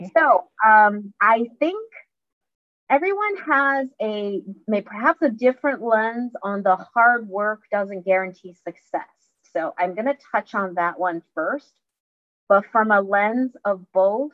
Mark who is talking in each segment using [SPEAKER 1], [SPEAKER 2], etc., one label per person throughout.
[SPEAKER 1] So I think everyone has perhaps a different lens on the hard work doesn't guarantee success. So I'm going to touch on that one first, but from a lens of both,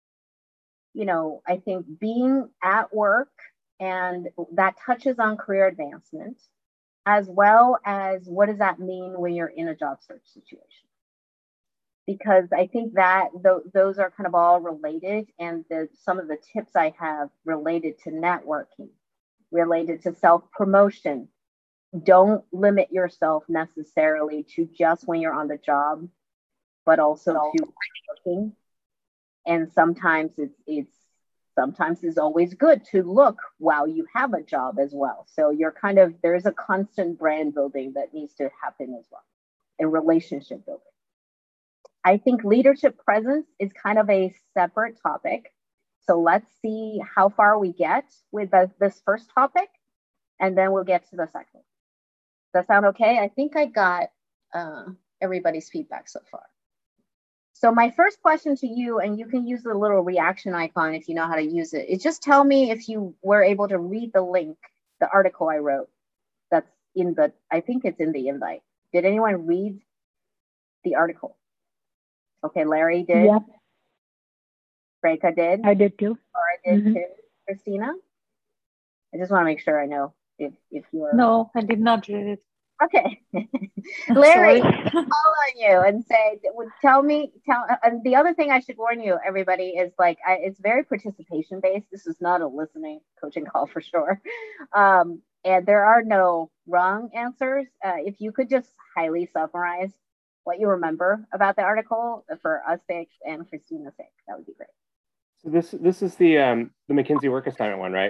[SPEAKER 1] I think being at work and that touches on career advancement, as well as what does that mean when you're in a job search situation? Because I think that those are kind of all related, and some of the tips I have related to networking, related to self-promotion. Don't limit yourself necessarily to just when you're on the job, but also to working. And sometimes it's always good to look while you have a job as well. So there's a constant brand building that needs to happen as well, and relationship building. I think leadership presence is kind of a separate topic. So let's see how far we get with this first topic, and then we'll get to the second. Does that sound okay? I think I got everybody's feedback so far. So my first question to you, and you can use the little reaction icon if you know how to use it, is just tell me if you were able to read the link, the article I wrote that's I think it's in the invite. Did anyone read the article? Okay, Larry did.
[SPEAKER 2] Yeah.
[SPEAKER 1] Reka did.
[SPEAKER 2] I did too.
[SPEAKER 1] Laura did too. Christina? I just want to make sure I know if you are.
[SPEAKER 3] No, I did not read it.
[SPEAKER 1] Okay. Larry, call on you and say, and the other thing I should warn you, everybody, is it's very participation based. This is not a listening coaching call for sure. And there are no wrong answers. If you could just highly summarize what you remember about the article for us sake and Christina's sake, that would be great.
[SPEAKER 4] So this is the McKinsey work assignment one, right?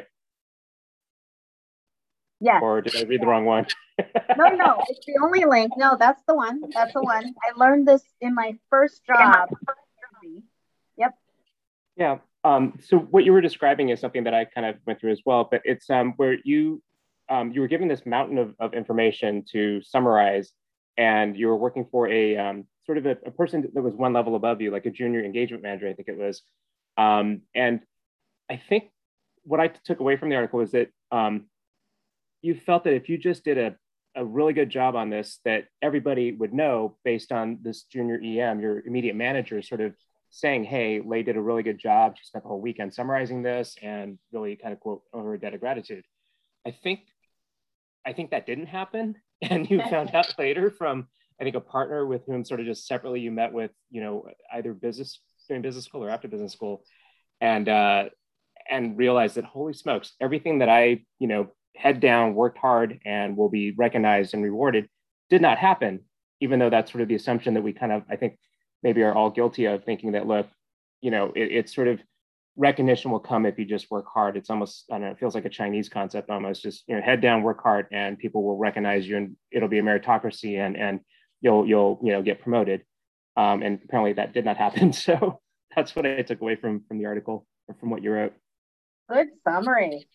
[SPEAKER 1] Yeah.
[SPEAKER 4] Or did I read the wrong one?
[SPEAKER 1] No, it's the only link. No, that's the one. That's the one. I learned this in my first job. Yep.
[SPEAKER 4] Yeah. So what you were describing is something that I kind of went through as well, but it's where you were given this mountain of information to summarize, and you were working for a sort of a person that was one level above you, like a junior engagement manager, I think it was. And I think what I took away from the article is that you felt that if you just did a really good job on this, that everybody would know based on this junior EM, your immediate manager, sort of saying, hey, Lei did a really good job. She spent the whole weekend summarizing this and really kind of quote her a debt of gratitude. I think that didn't happen. And you found out later from, I think, a partner with whom sort of just separately you met with, either during business school or after business school, and realized that, holy smokes, everything that I, head down, worked hard, and will be recognized and rewarded did not happen, even though that's sort of the assumption that we kind of, I think, maybe are all guilty of, thinking that, look, it's sort of recognition will come if you just work hard. It's almost, I don't know, it feels like a Chinese concept almost, just, head down, work hard, and people will recognize you, and it'll be a meritocracy, and you'll get promoted. And apparently that did not happen. So that's what I took away from the article, or from what you wrote.
[SPEAKER 1] Good summary.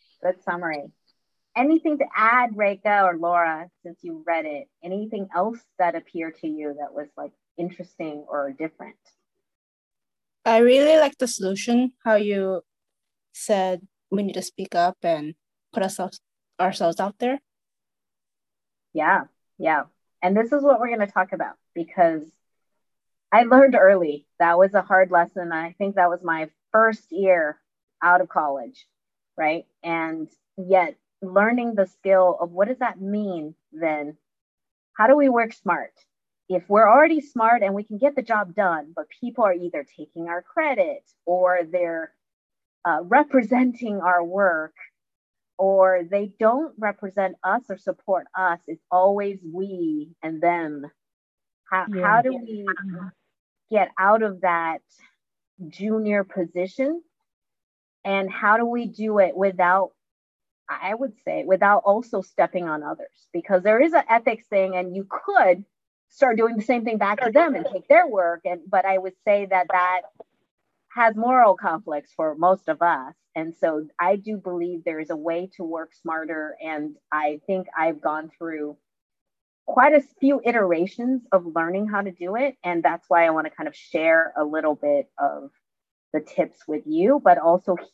[SPEAKER 1] Anything to add, Reka or Laura, since you read it? Anything else that appeared to you that was interesting or different?
[SPEAKER 5] I really like the solution, how you said we need to speak up and put ourselves out there.
[SPEAKER 1] Yeah. And this is what we're going to talk about, because I learned early. That was a hard lesson. I think that was my first year out of college, right? And yet learning the skill of what does that mean then? How do we work smart? If we're already smart and we can get the job done, but people are either taking our credit, or they're representing our work, or they don't represent us or support us, it's always we and them. How do we get out of that junior position? And how do we do it without also stepping on others? Because there is an ethics thing, and you could start doing the same thing back to them and take their work. But I would say that has moral conflicts for most of us. And so I do believe there is a way to work smarter. And I think I've gone through quite a few iterations of learning how to do it. And that's why I want to kind of share a little bit of the tips with you, but also